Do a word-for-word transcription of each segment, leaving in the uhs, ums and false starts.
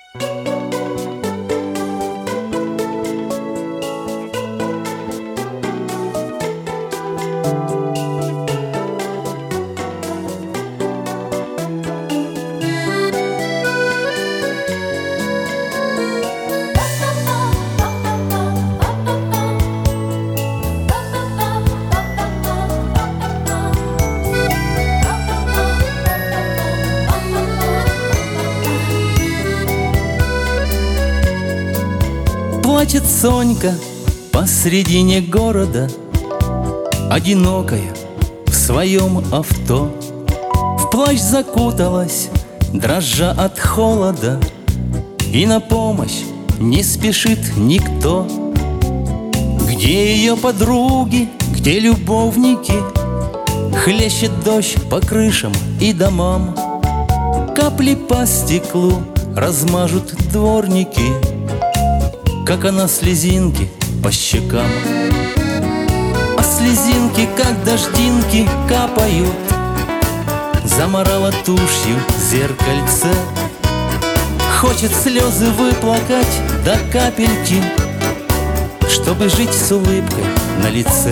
Плачет Сонька посредине города, одинокая в своем авто. В плащ закуталась, дрожа от холода, и на помощь не спешит никто. Где ее подруги, где любовники? Хлещет дождь по крышам и домам, капли по стеклу размажут дворники, как она слезинки по щекам. А слезинки, как дождинки, капают. Замарала тушью зеркальце, хочет слезы выплакать до капельки, чтобы жить с улыбкой на лице.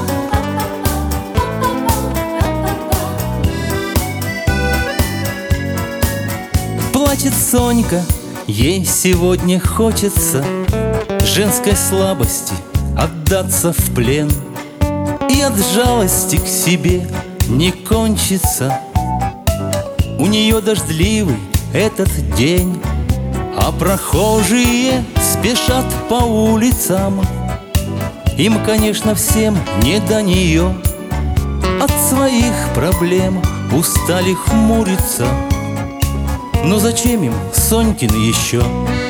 Плачет Сонька, ей сегодня хочется женской слабости отдаться в плен, и от жалости к себе не кончится. У нее дождливый этот день, а прохожие спешат по улицам. Им, конечно, всем не до нее, от своих проблем устали хмуриться. Но зачем им Сонькины еще?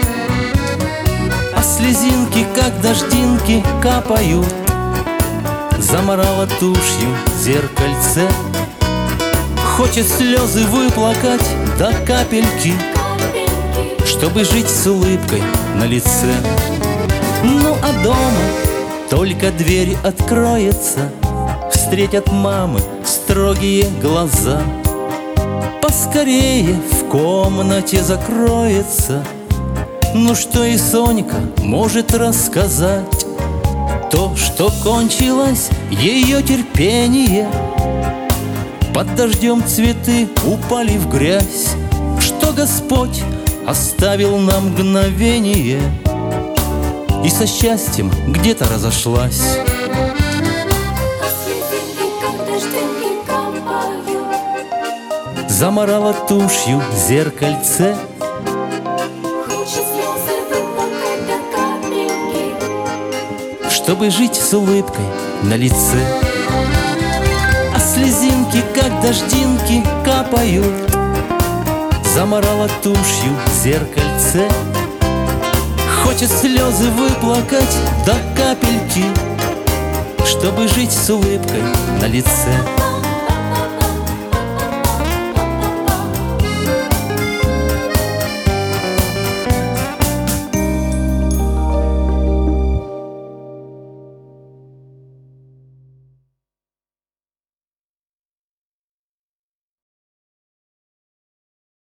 А слезинки, как дождинки, капают. Замарала тушью зеркальце, хочет слезы выплакать до капельки, чтобы жить с улыбкой на лице. Ну а дома только дверь откроется, встретят мамы строгие глаза. Поскорее в комнате закроется. Ну что и Сонька может рассказать? То, что кончилось ее терпение. Под дождем цветы упали в грязь, что Господь оставил нам мгновение, и со счастьем где-то разошлась. Замарала тушью зеркальце, чтобы жить с улыбкой на лице. А слезинки, как дождинки, капают. Замарала тушью зеркальце, хочет слезы выплакать до капельки, чтобы жить с улыбкой на лице.